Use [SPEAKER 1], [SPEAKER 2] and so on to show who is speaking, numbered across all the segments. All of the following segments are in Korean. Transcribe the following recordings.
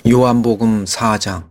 [SPEAKER 1] 요한복음 4장.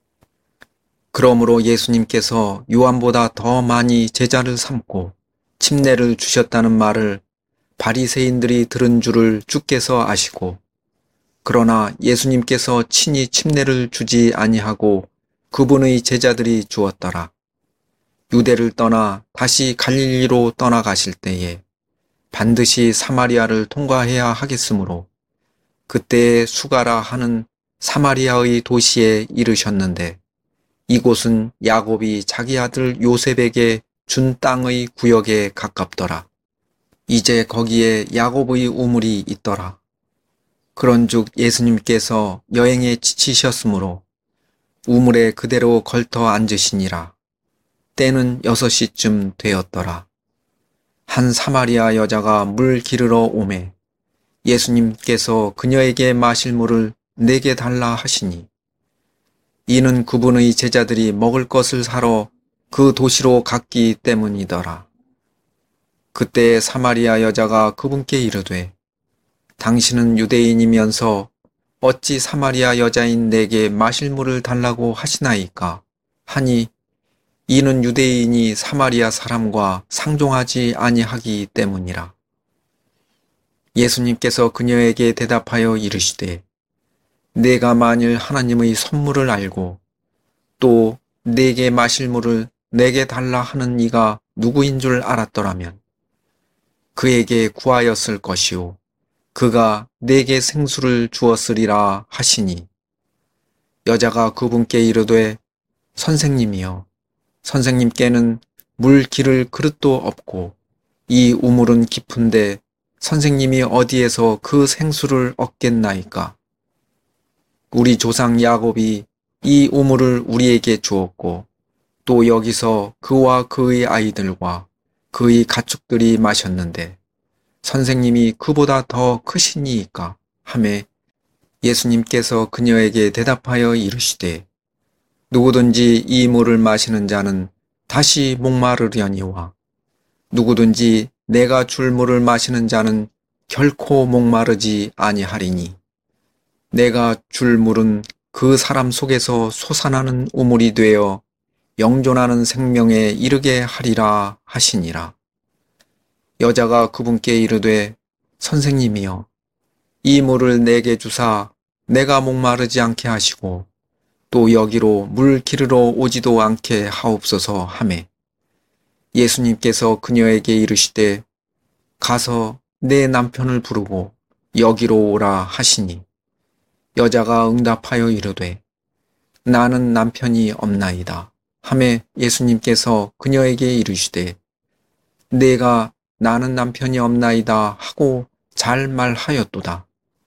[SPEAKER 1] 그러므로 예수님께서 요한보다 더 많이 제자를 삼고 침례를 주셨다는 말을 바리새인들이 들은 줄을 주께서 아시고, 그러나 예수님께서 친히 침례를 주지 아니하고 그분의 제자들이 주었더라. 유대를 떠나 다시 갈릴리로 떠나가실 때에 반드시 사마리아를 통과해야 하겠으므로 그때에 수가라 하는 사마리아의 도시에 이르셨는데, 이곳은 야곱이 자기 아들 요셉에게 준 땅의 구역에 가깝더라. 이제 거기에 야곱의 우물이 있더라. 그런즉 예수님께서 여행에 지치셨으므로 우물에 그대로 걸터 앉으시니라. 때는 6시쯤 되었더라. 한 사마리아 여자가 물 기르러 오매 예수님께서 그녀에게 마실 물을 내게 달라 하시니, 이는 그분의 제자들이 먹을 것을 사러 그 도시로 갔기 때문이더라. 그때 사마리아 여자가 그분께 이르되, 당신은 유대인이면서 어찌 사마리아 여자인 내게 마실 물을 달라고 하시나이까 하니, 이는 유대인이 사마리아 사람과 상종하지 아니하기 때문이라. 예수님께서 그녀에게 대답하여 이르시되, 내가 만일 하나님의 선물을 알고 또 내게 마실 물을 내게 달라 하는 이가 누구인 줄 알았더라면 그에게 구하였을 것이요 그가 내게 생수를 주었으리라 하시니, 여자가 그분께 이르되, 선생님이여, 선생님께는 물 기를 그릇도 없고 이 우물은 깊은데 선생님이 어디에서 그 생수를 얻겠나이까? 우리 조상 야곱이 이 우물을 우리에게 주었고 또 여기서 그와 그의 아이들과 그의 가축들이 마셨는데 선생님이 그보다 더 크시니이까 하매, 예수님께서 그녀에게 대답하여 이르시되, 누구든지 이 물을 마시는 자는 다시 목마르려니와 누구든지 내가 줄 물을 마시는 자는 결코 목마르지 아니하리니, 내가 줄 물은 그 사람 속에서 솟아나는 우물이 되어 영존하는 생명에 이르게 하리라 하시니라. 여자가 그분께 이르되, 선생님이여, 이 물을 내게 주사 내가 목마르지 않게 하시고 또 여기로 물 기르러 오지도 않게 하옵소서 하매, 예수님께서 그녀에게 이르시되, 가서 내 남편을 부르고 여기로 오라 하시니, 여자가 응답하여 이르되, 나는 남편이 없나이다 하매, 예수님께서 그녀에게 이르시되, 내가 나는 남편이 없나이다 하고 잘 말하였도다.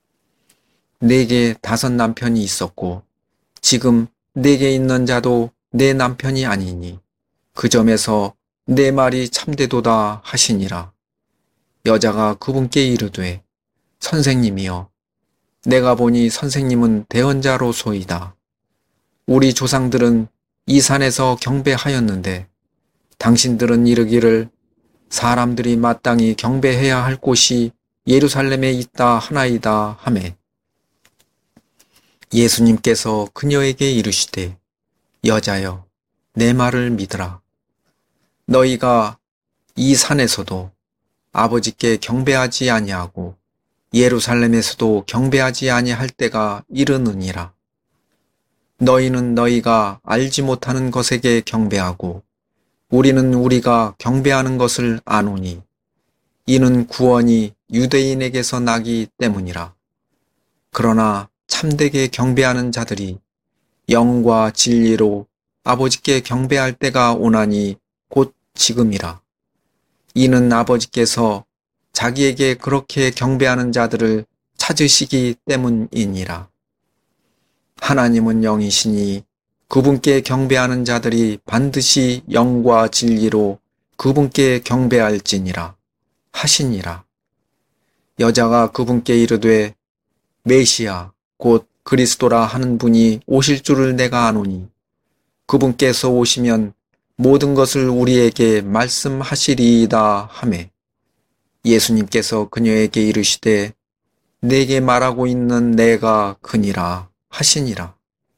[SPEAKER 1] 내게 5 남편이 있었고 지금 내게 있는 자도 내 남편이 아니니 그 점에서 내 말이 참되도다 하시니라. 여자가 그분께 이르되, 선생님이여, 내가 보니 선생님은 대언자로소이다. 우리 조상들은 이 산에서 경배하였는데 당신들은 이르기를 사람들이 마땅히 경배해야 할 곳이 예루살렘에 있다 하나이다 하매, 예수님께서 그녀에게 이르시되, 여자여, 내 말을 믿으라. 너희가 이 산에서도 아버지께 경배하지 아니하고 예루살렘에서도 경배하지 아니할 때가 이르느니라. 너희는 너희가 알지 못하는 것에게 경배하고 우리는 우리가 경배하는 것을 아노니, 이는 구원이 유대인에게서 나기 때문이라. 그러나 참되게 경배하는 자들이 영과 진리로 아버지께 경배할 때가 오나니 곧 지금이라. 이는 아버지께서 자기에게 그렇게 경배하는 자들을 찾으시기 때문이니라. 하나님은 영이시니 그분께 경배하는 자들이 반드시 영과 진리로 그분께 경배할지니라 하시니라. 여자가 그분께 이르되, 메시아 곧 그리스도라 하는 분이 오실 줄을 내가 아노니 그분께서 오시면 모든 것을 우리에게 말씀하시리이다 하매, 예수님께서 그녀에게 이르시되, 내게 말하고 있는 내가 그니라 하시니라.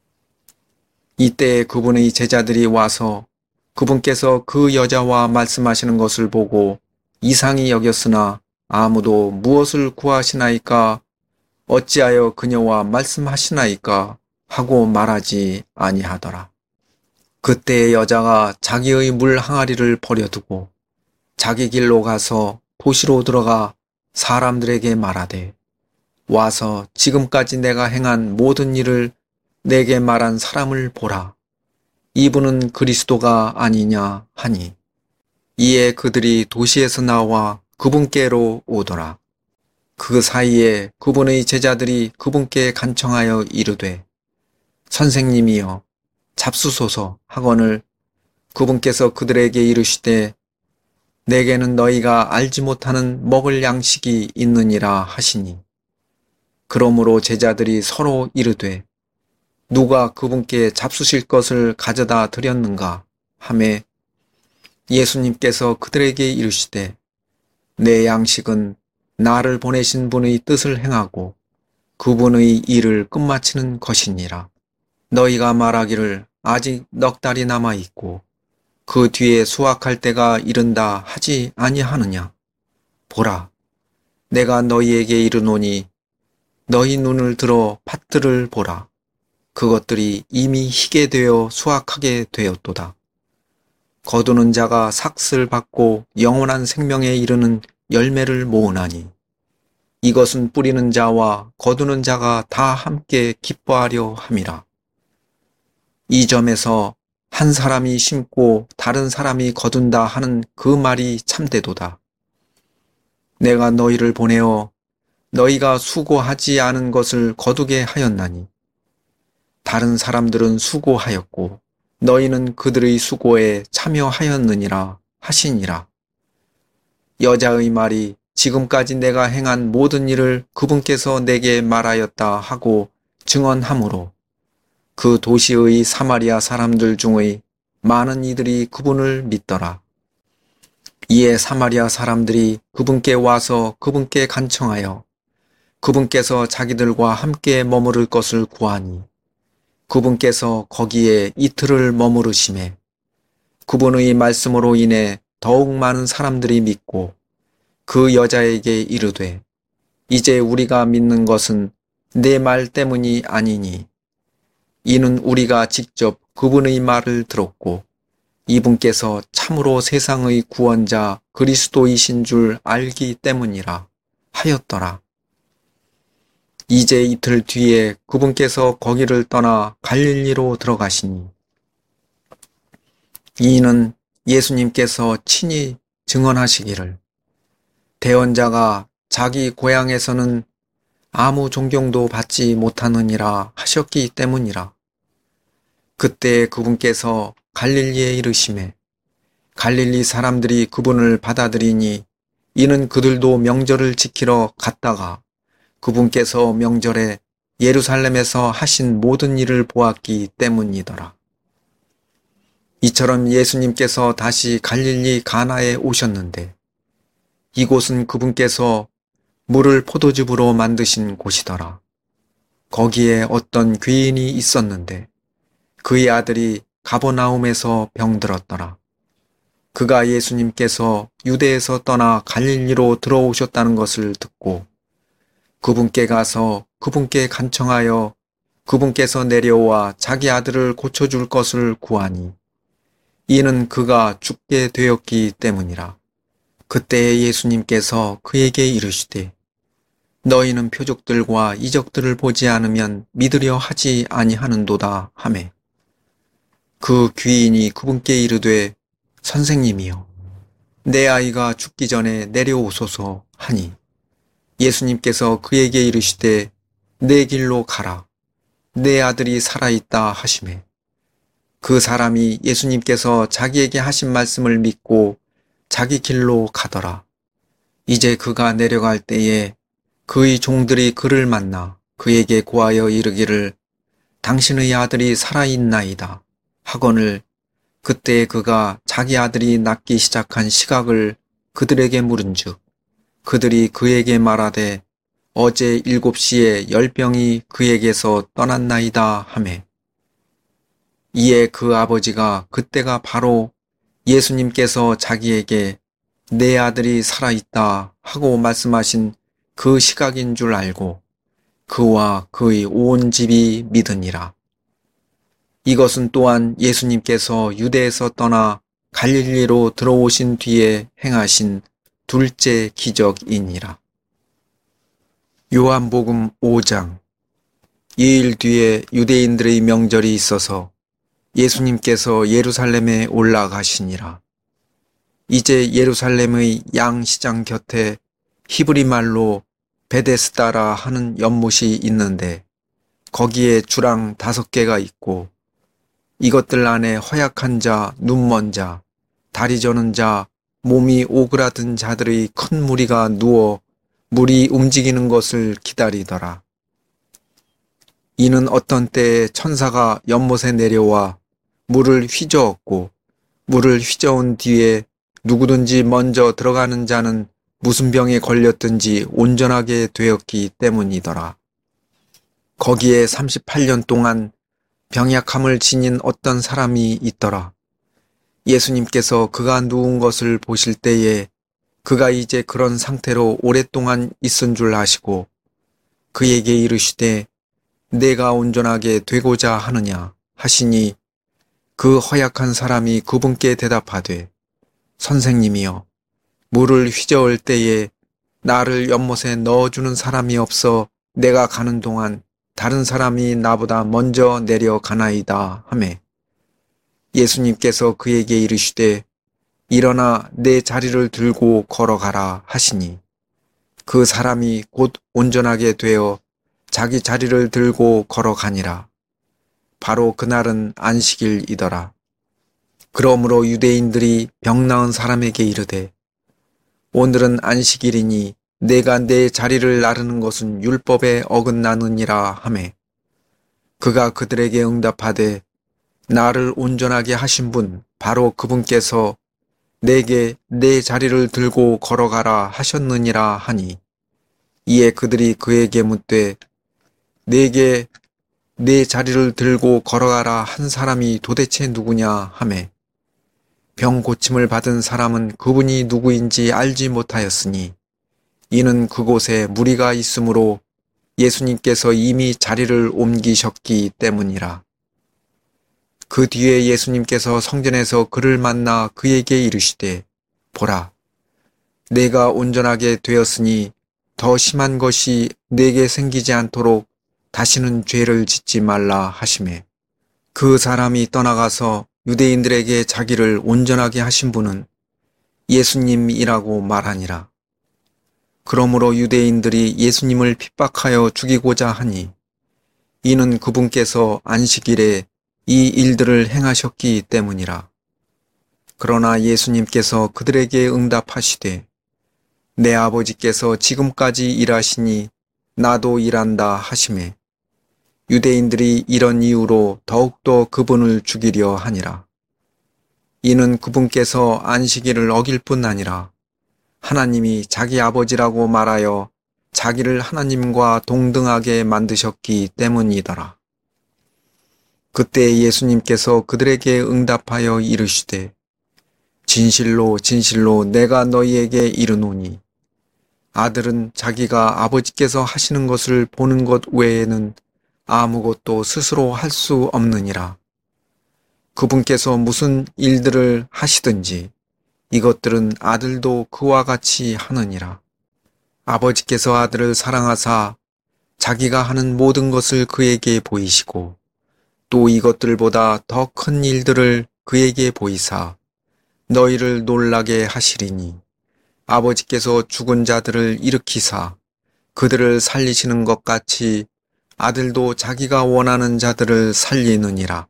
[SPEAKER 1] 이때 그분의 제자들이 와서 그분께서 그 여자와 말씀하시는 것을 보고 이상히 여겼으나 아무도 무엇을 구하시나이까 어찌하여 그녀와 말씀하시나이까 하고 말하지 아니하더라. 그때 여자가 자기의 물 항아리를 버려두고 자기 길로 가서 도시로 들어가 사람들에게 말하되 와서 지금까지 내가 행한 모든 일을 내게 말한 사람을 보라. 이분은 그리스도가 아니냐 하니 이에 그들이 도시에서 나와 그분께로 오더라. 그 사이에 그분의 제자들이 그분께 간청하여 이르되 선생님이여 잡수소서 하거늘 그분께서 그들에게 이르시되 내게는 너희가 알지 못하는 먹을 양식이 있느니라 하시니 그러므로 제자들이 서로 이르되 누가 그분께 잡수실 것을 가져다 드렸는가 하매 예수님께서 그들에게 이르시되 내 양식은 나를 보내신 분의 뜻을 행하고 그분의 일을 끝마치는 것이니라. 너희가 말하기를 아직 넉 달이 남아 있고 그 뒤에 수확할 때가 이른다 하지 아니하느냐. 보라, 내가 너희에게 이르노니 너희 눈을 들어 밭들을 보라. 그것들이 이미 희게 되어 수확하게 되었도다. 거두는 자가 삭슬 받고 영원한 생명에 이르는 열매를 모으나니 이것은 뿌리는 자와 거두는 자가 다 함께 기뻐하려 함이라. 이 점에서 한 사람이 심고 다른 사람이 거둔다 하는 그 말이 참되도다. 내가 너희를 보내어 너희가 수고하지 않은 것을 거두게 하였나니 다른 사람들은 수고하였고 너희는 그들의 수고에 참여하였느니라 하시니라. 여자의 말이 지금까지 내가 행한 모든 일을 그분께서 내게 말하였다 하고 증언하므로 그 도시의 사마리아 사람들 중의 많은 이들이 그분을 믿더라. 이에 사마리아 사람들이 그분께 와서 그분께 간청하여 그분께서 자기들과 함께 머무를 것을 구하니 그분께서 거기에 이틀을 머무르시매 그분의 말씀으로 인해 더욱 많은 사람들이 믿고 그 여자에게 이르되 이제 우리가 믿는 것은 내 말 때문이 아니니 이는 우리가 직접 그분의 말을 들었고 이분께서 참으로 세상의 구원자 그리스도이신 줄 알기 때문이라 하였더라. 이제 이틀 뒤에 그분께서 거기를 떠나 갈릴리로 들어가시니 이는 예수님께서 친히 증언하시기를 대언자가 자기 고향에서는 아무 존경도 받지 못하느니라 하셨기 때문이라. 그때 그분께서 갈릴리에 이르시매 갈릴리 사람들이 그분을 받아들이니 이는 그들도 명절을 지키러 갔다가 그분께서 명절에 예루살렘에서 하신 모든 일을 보았기 때문이더라. 이처럼 예수님께서 다시 갈릴리 가나에 오셨는데 이곳은 그분께서 물을 포도즙으로 만드신 곳이더라. 거기에 어떤 귀인이 있었는데 그의 아들이 가버나움에서 병들었더라. 그가 예수님께서 유대에서 떠나 갈릴리로 들어오셨다는 것을 듣고 그분께 가서 그분께 간청하여 그분께서 내려와 자기 아들을 고쳐줄 것을 구하니 이는 그가 죽게 되었기 때문이라. 그때 예수님께서 그에게 이르시되 너희는 표적들과 이적들을 보지 않으면 믿으려 하지 아니하는도다 하매 그 귀인이 그분께 이르되 선생님이여 내 아이가 죽기 전에 내려오소서 하니 예수님께서 그에게 이르시되 내 길로 가라 내 아들이 살아있다 하시매 그 사람이 예수님께서 자기에게 하신 말씀을 믿고 자기 길로 가더라. 이제 그가 내려갈 때에 그의 종들이 그를 만나 그에게 고하여 이르기를 당신의 아들이 살아있나이다 하거늘 그때 그가 자기 아들이 낫기 시작한 시각을 그들에게 물은즉 그들이 그에게 말하되 어제 7시에 10병이 그에게서 떠났나이다 하매 이에 그 아버지가 그때가 바로 예수님께서 자기에게 내 아들이 살아있다 하고 말씀하신 그 시각인 줄 알고 그와 그의 온 집이 믿으니라. 이것은 또한 예수님께서 유대에서 떠나 갈릴리로 들어오신 뒤에 행하신 둘째 기적이니라. 요한복음 5장. 2일 뒤에 유대인들의 명절이 있어서 예수님께서 예루살렘에 올라가시니라. 이제 예루살렘의 양시장 곁에 히브리 말로 베데스다라 하는 연못이 있는데 거기에 주랑 5개가 있고 이것들 안에 허약한 자, 눈먼 자, 다리 저는 자, 몸이 오그라든 자들의 큰 무리가 누워 물이 움직이는 것을 기다리더라. 이는 어떤 때에 천사가 연못에 내려와 물을 휘저었고 물을 휘저은 뒤에 누구든지 먼저 들어가는 자는 무슨 병에 걸렸든지 온전하게 되었기 때문이더라. 거기에 38년 동안 병약함을 지닌 어떤 사람이 있더라. 예수님께서 그가 누운 것을 보실 때에 그가 이제 그런 상태로 오랫동안 있은 줄 아시고 그에게 이르시되 내가 온전하게 되고자 하느냐 하시니 그 허약한 사람이 그분께 대답하되 선생님이여 물을 휘저을 때에 나를 연못에 넣어주는 사람이 없어 내가 가는 동안 다른 사람이 나보다 먼저 내려가나이다 하매 예수님께서 그에게 이르시되 일어나 내 자리를 들고 걸어가라 하시니 그 사람이 곧 온전하게 되어 자기 자리를 들고 걸어가니라. 바로 그날은 안식일이더라. 그러므로 유대인들이 병 나은 사람에게 이르되 오늘은 안식일이니 내가 내 자리를 나르는 것은 율법에 어긋나느니라 하매 그가 그들에게 응답하되 나를 온전하게 하신 분 바로 그분께서 내게 내 자리를 들고 걸어가라 하셨느니라 하니 이에 그들이 그에게 묻되 내게 내 자리를 들고 걸어가라 한 사람이 도대체 누구냐 하매 병 고침을 받은 사람은 그분이 누구인지 알지 못하였으니 이는 그곳에 무리가 있으므로 예수님께서 이미 자리를 옮기셨기 때문이라. 그 뒤에 예수님께서 성전에서 그를 만나 그에게 이르시되 보라 내가 온전하게 되었으니 더 심한 것이 내게 생기지 않도록 다시는 죄를 짓지 말라 하시매 그 사람이 떠나가서 유대인들에게 자기를 온전하게 하신 분은 예수님이라고 말하니라. 그러므로 유대인들이 예수님을 핍박하여 죽이고자 하니 이는 그분께서 안식일에 이 일들을 행하셨기 때문이라. 그러나 예수님께서 그들에게 응답하시되 내 아버지께서 지금까지 일하시니 나도 일한다 하시매 유대인들이 이런 이유로 더욱더 그분을 죽이려 하니라. 이는 그분께서 안식일을 어길 뿐 아니라 하나님이 자기 아버지라고 말하여 자기를 하나님과 동등하게 만드셨기 때문이더라. 그때 예수님께서 그들에게 응답하여 이르시되 진실로 진실로 내가 너희에게 이르노니 아들은 자기가 아버지께서 하시는 것을 보는 것 외에는 아무것도 스스로 할 수 없느니라. 그분께서 무슨 일들을 하시든지 이것들은 아들도 그와 같이 하느니라. 아버지께서 아들을 사랑하사 자기가 하는 모든 것을 그에게 보이시고 또 이것들보다 더 큰 일들을 그에게 보이사 너희를 놀라게 하시리니 아버지께서 죽은 자들을 일으키사 그들을 살리시는 것 같이 아들도 자기가 원하는 자들을 살리느니라.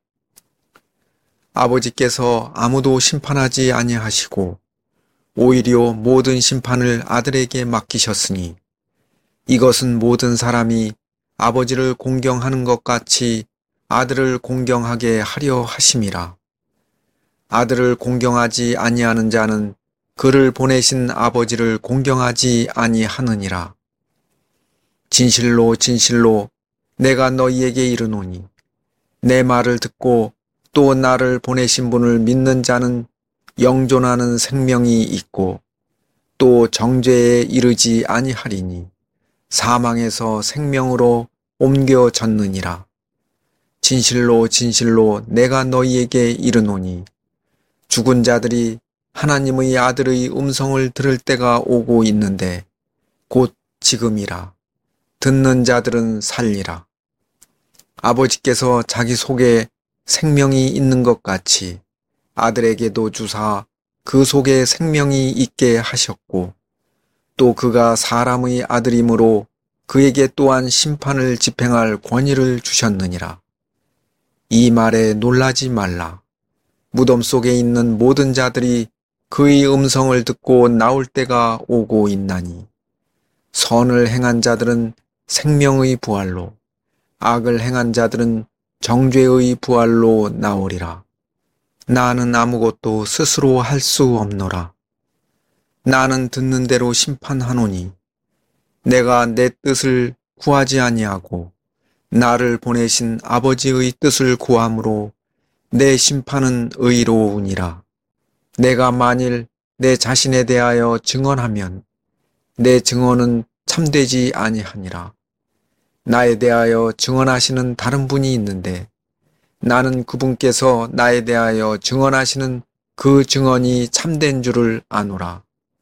[SPEAKER 1] 아버지께서 아무도 심판하지 아니하시고 오히려 모든 심판을 아들에게 맡기셨으니 이것은 모든 사람이 아버지를 공경하는 것 같이 아들을 공경하게 하려 하심이라. 아들을 공경하지 아니하는 자는 그를 보내신 아버지를 공경하지 아니하느니라. 진실로 진실로 내가 너희에게 이르노니 내 말을 듣고 또 나를 보내신 분을 믿는 자는 영존하는 생명이 있고 또 정죄에 이르지 아니하리니 사망에서 생명으로 옮겨졌느니라. 진실로 진실로 내가 너희에게 이르노니 죽은 자들이 하나님의 아들의 음성을 들을 때가 오고 있는데 곧 지금이라. 듣는 자들은 살리라. 아버지께서 자기 속에 생명이 있는 것 같이 아들에게도 주사 그 속에 생명이 있게 하셨고 또 그가 사람의 아들이므로 그에게 또한 심판을 집행할 권위를 주셨느니라. 이 말에 놀라지 말라. 무덤 속에 있는 모든 자들이 그의 음성을 듣고 나올 때가 오고 있나니 선을 행한 자들은 생명의 부활로 악을 행한 자들은 정죄의 부활로 나오리라. 나는 아무것도 스스로 할 수 없노라. 나는 듣는 대로 심판하노니 내가 내 뜻을 구하지 아니하고 나를 보내신 아버지의 뜻을 구함으로 내 심판은 의로우니라. 내가 만일 내 자신에 대하여 증언하면 내 증언은 참되지 아니하니라. 나에 대하여 증언하시는 다른 분이 있는데 나는 그분께서 나에 대하여 증언하시는 그 증언이 참된 줄을 아노라.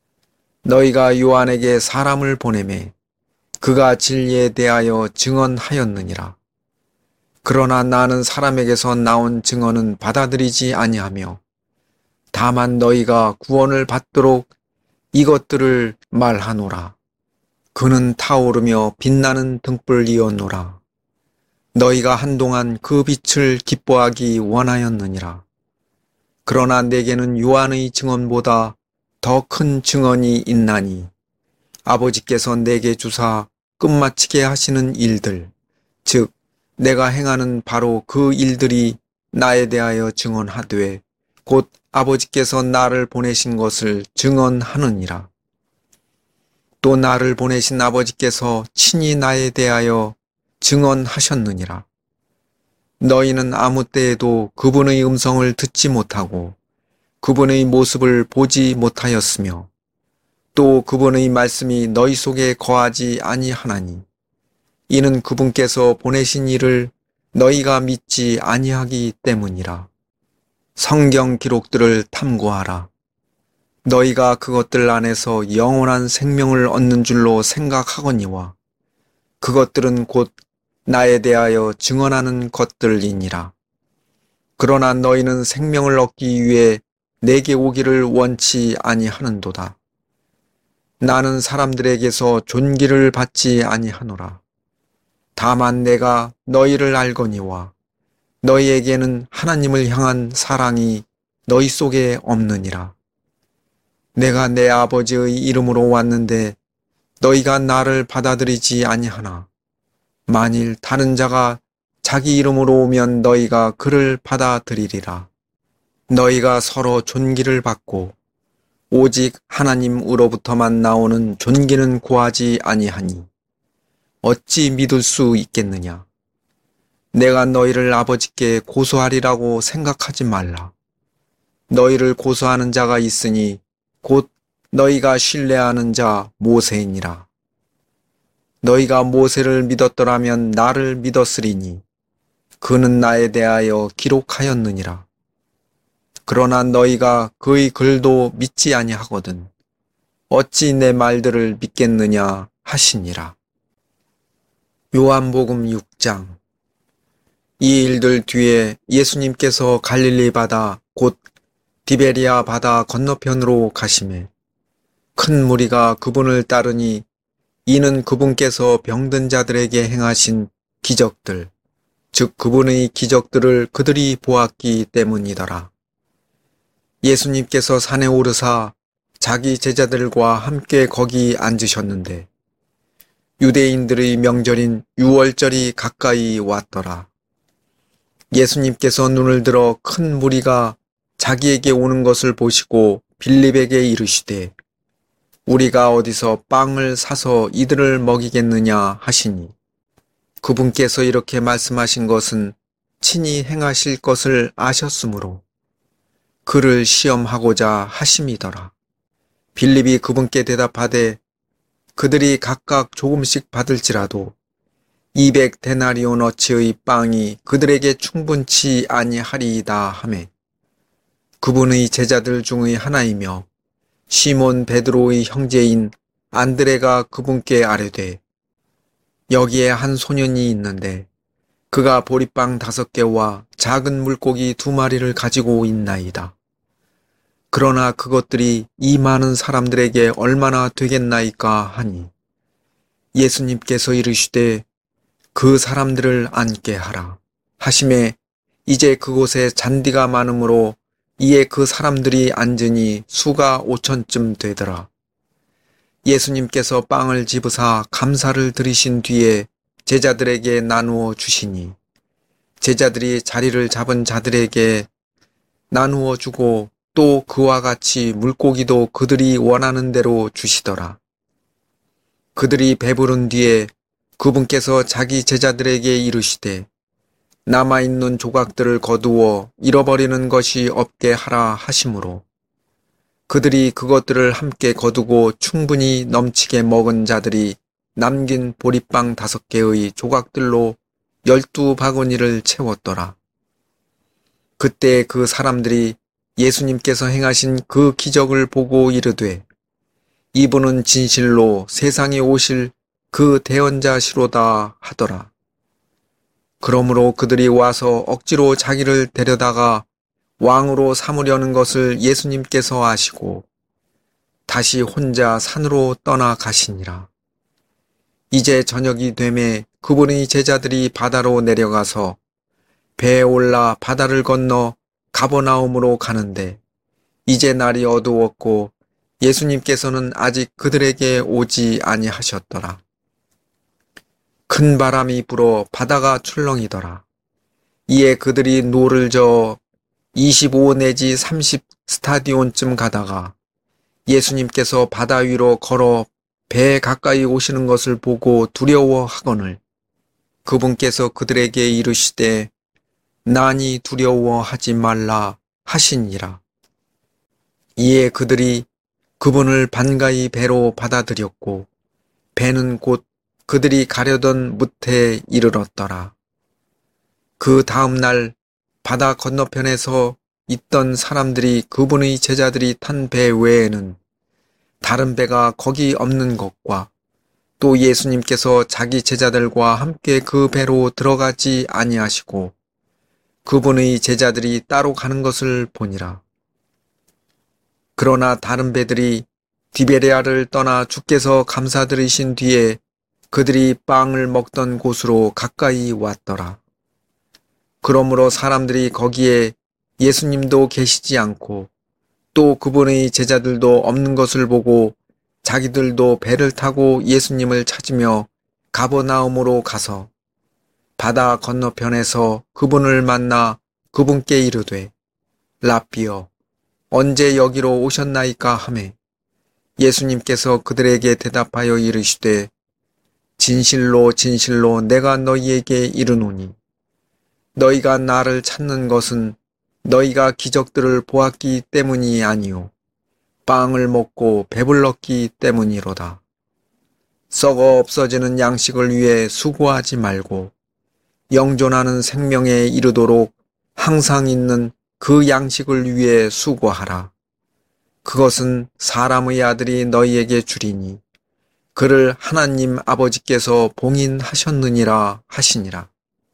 [SPEAKER 1] 너희가 요한에게 사람을 보내매 그가 진리에 대하여 증언하였느니라. 그러나 나는 사람에게서 나온 증언은 받아들이지 아니하며 다만 너희가 구원을 받도록 이것들을 말하노라. 그는 타오르며 빛나는 등불이었노라. 너희가 한동안 그 빛을 기뻐하기 원하였느니라. 그러나 내게는 요한의 증언보다 더 큰 증언이 있나니 아버지께서 내게 주사 끝마치게 하시는 일들, 즉 내가 행하는 바로 그 일들이 나에 대하여 증언하되 곧 아버지께서 나를 보내신 것을 증언하느니라. 또 나를 보내신 아버지께서 친히 나에 대하여 증언하셨느니라. 너희는 아무 때에도 그분의 음성을 듣지 못하고 그분의 모습을 보지 못하였으며 또 그분의 말씀이 너희 속에 거하지 아니하나니 이는 그분께서 보내신 이를 너희가 믿지 아니하기 때문이라. 성경 기록들을 탐구하라. 너희가 그것들 안에서 영원한 생명을 얻는 줄로 생각하거니와 그것들은 곧 나에 대하여 증언하는 것들이니라. 그러나 너희는 생명을 얻기 위해 내게 오기를 원치 아니하는도다. 나는 사람들에게서 존귀를 받지 아니하노라. 다만 내가 너희를 알거니와 너희에게는 하나님을 향한 사랑이 너희 속에 없느니라. 내가 내 아버지의 이름으로 왔는데 너희가 나를 받아들이지 아니하나 만일 다른 자가 자기 이름으로 오면 너희가 그를 받아들이리라. 너희가 서로 존귀를 받고 오직 하나님으로부터만 나오는 존귀는 구하지 아니하니 어찌 믿을 수 있겠느냐. 내가 너희를 아버지께 고소하리라고 생각하지 말라. 너희를 고소하는 자가 있으니 곧 너희가 신뢰하는 자 모세이니라. 너희가 모세를 믿었더라면 나를 믿었으리니 그는 나에 대하여 기록하였느니라. 그러나 너희가 그의 글도 믿지 아니하거든 어찌 내 말들을 믿겠느냐 하시니라. 요한복음 6장. 이 일들 뒤에 예수님께서 갈릴리 바다 곧 디베리아 바다 건너편으로 가시매 큰 무리가 그분을 따르니 이는 그분께서 병든 자들에게 행하신 기적들, 즉 그분의 기적들을 그들이 보았기 때문이더라. 예수님께서 산에 오르사 자기 제자들과 함께 거기 앉으셨는데 유대인들의 명절인 유월절이 가까이 왔더라. 예수님께서 눈을 들어 큰 무리가 자기에게 오는 것을 보시고 빌립에게 이르시되 우리가 어디서 빵을 사서 이들을 먹이겠느냐 하시니 그분께서 이렇게 말씀하신 것은 친히 행하실 것을 아셨으므로 그를 시험하고자 하심이더라. 빌립이 그분께 대답하되 그들이 각각 조금씩 받을지라도 200데나리온어치의 빵이 그들에게 충분치 아니하리이다 하매 그분의 제자들 중의 하나이며 시몬 베드로의 형제인 안드레가 그분께 아뢰되 여기에 한 소년이 있는데 그가 보리빵 5개와 작은 물고기 2마리를 가지고 있나이다. 그러나 그것들이 이 많은 사람들에게 얼마나 되겠나이까 하니 예수님께서 이르시되 그 사람들을 앉게 하라 하심에 이제 그곳에 잔디가 많으므로 이에 그 사람들이 앉으니 수가 5,000쯤 되더라. 예수님께서 빵을 집으사 감사를 드리신 뒤에 제자들에게 나누어 주시니 제자들이 자리를 잡은 자들에게 나누어 주고 또 그와 같이 물고기도 그들이 원하는 대로 주시더라. 그들이 배부른 뒤에 그분께서 자기 제자들에게 이르시되 남아있는 조각들을 거두어 잃어버리는 것이 없게 하라 하시므로 그들이 그것들을 함께 거두고 충분히 넘치게 먹은 자들이 남긴 보리빵 5개의 조각들로 12바구니를 채웠더라. 그때 그 사람들이 예수님께서 행하신 그 기적을 보고 이르되 이분은 진실로 세상에 오실 그 대언자시로다 하더라. 그러므로 그들이 와서 억지로 자기를 데려다가 왕으로 삼으려는 것을 예수님께서 아시고 다시 혼자 산으로 떠나가시니라. 이제 저녁이 되매 그분의 제자들이 바다로 내려가서 배에 올라 바다를 건너 가버나움으로 가는데 이제 날이 어두웠고 예수님께서는 아직 그들에게 오지 아니하셨더라. 큰 바람이 불어 바다가 출렁이더라. 이에 그들이 노를 저어 25 내지 30 스타디온쯤 가다가 예수님께서 바다 위로 걸어 배에 가까이 오시는 것을 보고 두려워하거늘 그분께서 그들에게 이르시되 나니 두려워하지 말라 하시니라. 이에 그들이 그분을 반가이 배로 받아들였고 배는 곧 그들이 가려던 무태에 이르렀더라. 그 다음 날 바다 건너편에서 있던 사람들이 그분의 제자들이 탄 배 외에는 다른 배가 거기 없는 것과 또 예수님께서 자기 제자들과 함께 그 배로 들어가지 아니하시고 그분의 제자들이 따로 가는 것을 보니라. 그러나 다른 배들이 디베레아를 떠나 주께서 감사드리신 뒤에 그들이 빵을 먹던 곳으로 가까이 왔더라. 그러므로 사람들이 거기에 예수님도 계시지 않고 또 그분의 제자들도 없는 것을 보고 자기들도 배를 타고 예수님을 찾으며 가버나움으로 가서 바다 건너편에서 그분을 만나 그분께 이르되 랍비여 언제 여기로 오셨나이까 하매 예수님께서 그들에게 대답하여 이르시되 진실로 진실로 내가 너희에게 이르노니 너희가 나를 찾는 것은 너희가 기적들을 보았기 때문이 아니요 빵을 먹고 배불렀기 때문이로다. 썩어 없어지는 양식을 위해 수고하지 말고 영존하는 생명에 이르도록 항상 있는 그 양식을 위해 수고하라. 그것은 사람의 아들이 너희에게 주리니 그를 하나님 아버지께서 봉인하셨느니라 하시니라.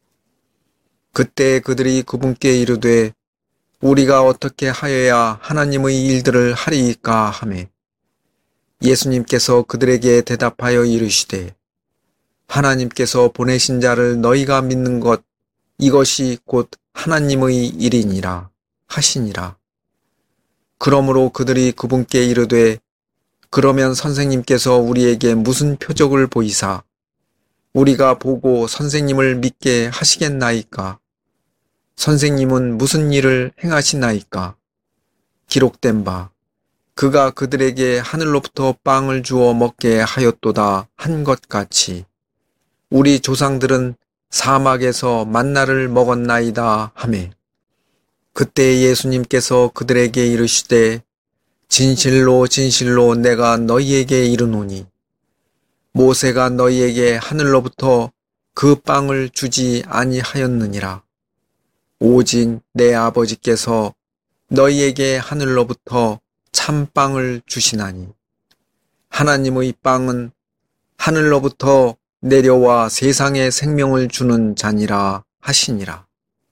[SPEAKER 1] 그때 그들이 그분께 이르되 우리가 어떻게 하여야 하나님의 일들을 하리이까 하매 예수님께서 그들에게 대답하여 이르시되 하나님께서 보내신 자를 너희가 믿는 것 이것이 곧 하나님의 일이니라 하시니라. 그러므로 그들이 그분께 이르되 그러면 선생님께서 우리에게 무슨 표적을 보이사 우리가 보고 선생님을 믿게 하시겠나이까? 선생님은 무슨 일을 행하시나이까? 기록된 바 그가 그들에게 하늘로부터 빵을 주어 먹게 하였도다 한 것 같이 우리 조상들은 사막에서 만나를 먹었나이다 하매 그때 예수님께서 그들에게 이르시되 진실로 진실로 내가 너희에게 이르노니 모세가 너희에게 하늘로부터 그 빵을 주지 아니하였느니라. 오직 내 아버지께서 너희에게 하늘로부터 참빵을 주시나니 하나님의 빵은 하늘로부터 내려와 세상에 생명을 주는 자니라 하시니라.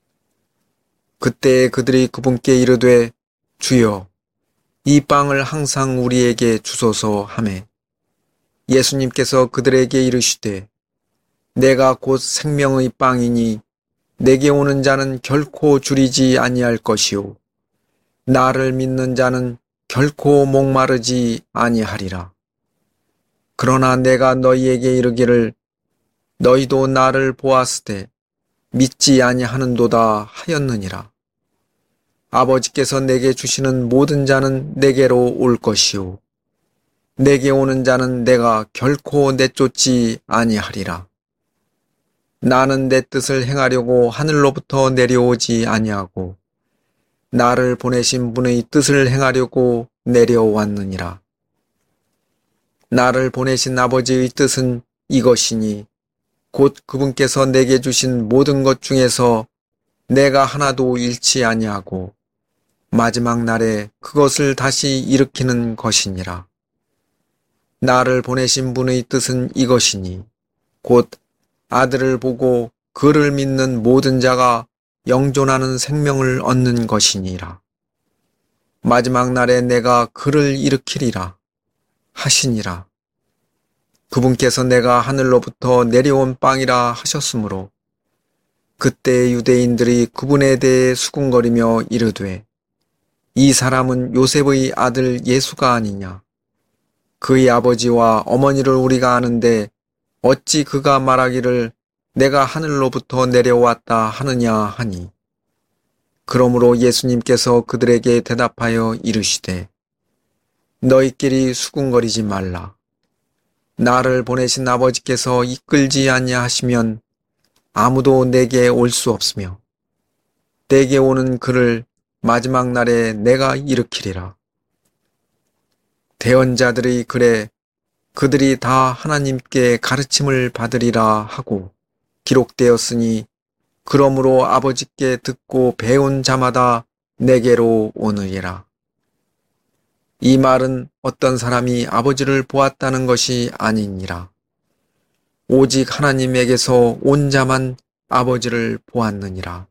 [SPEAKER 1] 그때 그들이 그분께 이르되 주여 이 빵을 항상 우리에게 주소서 하매 예수님께서 그들에게 이르시되 내가 곧 생명의 빵이니 내게 오는 자는 결코 줄이지 아니할 것이요 나를 믿는 자는 결코 목마르지 아니하리라. 그러나 내가 너희에게 이르기를 너희도 나를 보았으되 믿지 아니하는도다 하였느니라. 아버지께서 내게 주시는 모든 자는 내게로 올 것이요 내게 오는 자는 내가 결코 내쫓지 아니하리라. 나는 내 뜻을 행하려고 하늘로부터 내려오지 아니하고 나를 보내신 분의 뜻을 행하려고 내려왔느니라. 나를 보내신 아버지의 뜻은 이것이니 곧 그분께서 내게 주신 모든 것 중에서 내가 하나도 잃지 아니하고 마지막 날에 그것을 다시 일으키는 것이니라. 나를 보내신 분의 뜻은 이것이니 곧 아들을 보고 그를 믿는 모든 자가 영존하는 생명을 얻는 것이니라. 마지막 날에 내가 그를 일으키리라 하시니라. 그분께서 내가 하늘로부터 내려온 빵이라 하셨으므로 그때 유대인들이 그분에 대해 수군거리며 이르되 이 사람은 요셉의 아들 예수가 아니냐. 그의 아버지와 어머니를 우리가 아는데 어찌 그가 말하기를 내가 하늘로부터 내려왔다 하느냐 하니. 그러므로 예수님께서 그들에게 대답하여 이르시되 너희끼리 수군거리지 말라. 나를 보내신 아버지께서 이끌지 아니하시면 아무도 내게 올 수 없으며 내게 오는 그를 마지막 날에 내가 일으키리라. 대언자들의 글에 그들이 다 하나님께 가르침을 받으리라 하고 기록되었으니 그러므로 아버지께 듣고 배운 자마다 내게로 오느니라. 이 말은 어떤 사람이 아버지를 보았다는 것이 아니니라. 오직 하나님에게서 온 자만 아버지를 보았느니라.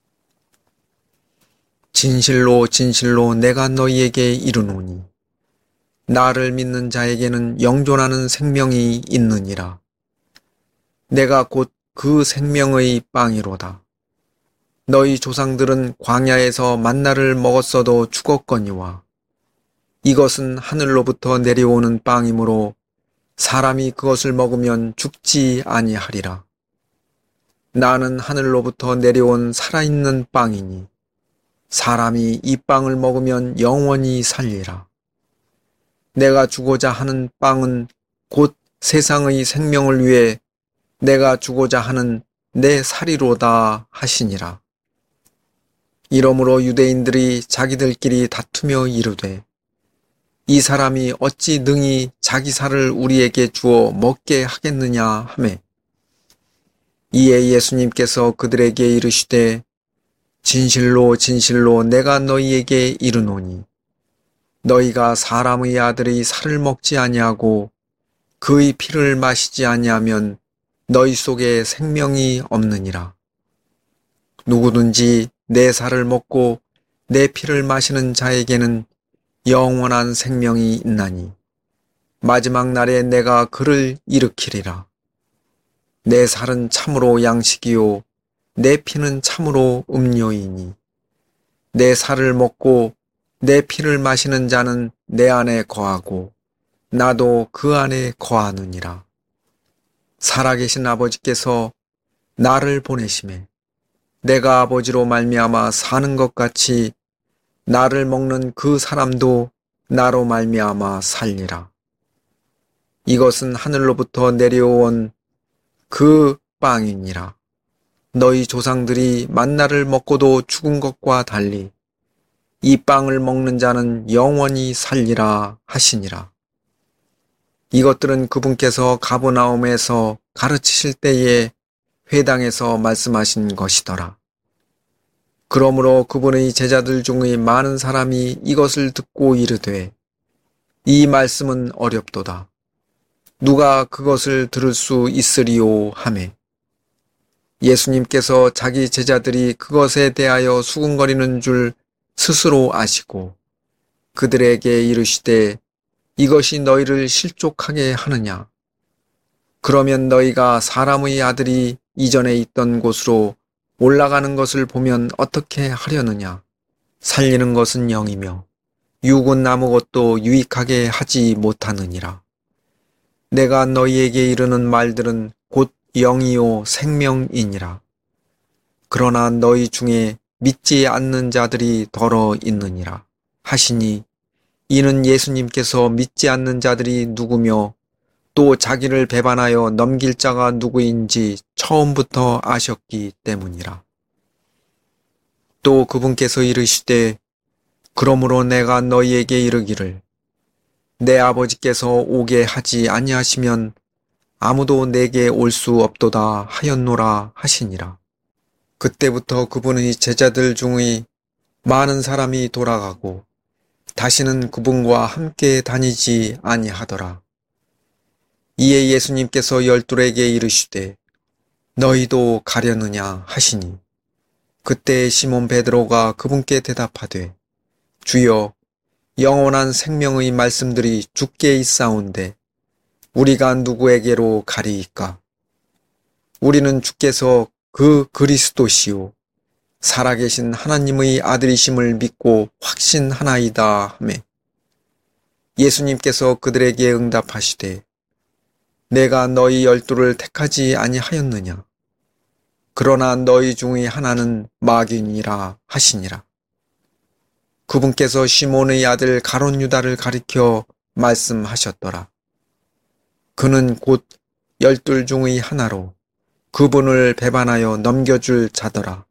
[SPEAKER 1] 진실로 진실로 내가 너희에게 이르노니 나를 믿는 자에게는 영존하는 생명이 있느니라. 내가 곧 그 생명의 빵이로다. 너희 조상들은 광야에서 만나를 먹었어도 죽었거니와 이것은 하늘로부터 내려오는 빵이므로 사람이 그것을 먹으면 죽지 아니하리라. 나는 하늘로부터 내려온 살아있는 빵이니 사람이 이 빵을 먹으면 영원히 살리라. 내가 주고자 하는 빵은 곧 세상의 생명을 위해 내가 주고자 하는 내 살이로다 하시니라. 이러므로 유대인들이 자기들끼리 다투며 이르되 이 사람이 어찌 능히 자기 살을 우리에게 주어 먹게 하겠느냐 하매 이에 예수님께서 그들에게 이르시되 진실로 진실로 내가 너희에게 이르노니 너희가 사람의 아들의 살을 먹지 아니하고 그의 피를 마시지 아니하면 너희 속에 생명이 없느니라. 누구든지 내 살을 먹고 내 피를 마시는 자에게는 영원한 생명이 있나니 마지막 날에 내가 그를 일으키리라. 내 살은 참으로 양식이요 내 피는 참으로 음료이니 내 살을 먹고 내 피를 마시는 자는 내 안에 거하고 나도 그 안에 거하느니라. 살아계신 아버지께서 나를 보내심에 내가 아버지로 말미암아 사는 것 같이 나를 먹는 그 사람도 나로 말미암아 살리라. 이것은 하늘로부터 내려온 그 빵이니라. 너희 조상들이 만나를 먹고도 죽은 것과 달리 이 빵을 먹는 자는 영원히 살리라 하시니라. 이것들은 그분께서 가버나움에서 가르치실 때에 회당에서 말씀하신 것이더라. 그러므로 그분의 제자들 중의 많은 사람이 이것을 듣고 이르되 이 말씀은 어렵도다. 누가 그것을 들을 수 있으리요 하매 예수님께서 자기 제자들이 그것에 대하여 수군거리는 줄 스스로 아시고 그들에게 이르시되 이것이 너희를 실족하게 하느냐? 그러면 너희가 사람의 아들이 이전에 있던 곳으로 올라가는 것을 보면 어떻게 하려느냐? 살리는 것은 영이며 육은 아무것도 유익하게 하지 못하느니라. 내가 너희에게 이르는 말들은 곧 영이요 생명이니라. 그러나 너희 중에 믿지 않는 자들이 더러 있느니라 하시니 이는 예수님께서 믿지 않는 자들이 누구며 또 자기를 배반하여 넘길 자가 누구인지 처음부터 아셨기 때문이라. 또 그분께서 이르시되 그러므로 내가 너희에게 이르기를 내 아버지께서 오게 하지 아니하시면 아무도 내게 올 수 없도다 하였노라 하시니라. 그때부터 그분의 제자들 중의 많은 사람이 돌아가고 다시는 그분과 함께 다니지 아니하더라. 이에 예수님께서 열둘에게 이르시되 너희도 가려느냐 하시니 그때 시몬 베드로가 그분께 대답하되 주여 영원한 생명의 말씀들이 주께 있사온데 우리가 누구에게로 가리이까? 우리는 주께서 그 그리스도시요 살아계신 하나님의 아들이심을 믿고 확신하나이다 하매 예수님께서 그들에게 응답하시되 내가 너희 열둘을 택하지 아니하였느냐? 그러나 너희 중의 하나는 마귀니라 하시니라. 그분께서 시몬의 아들 가롯 유다를 가리켜 말씀하셨더라. 그는 곧 열둘 중의 하나로 그분을 배반하여 넘겨줄 자더라.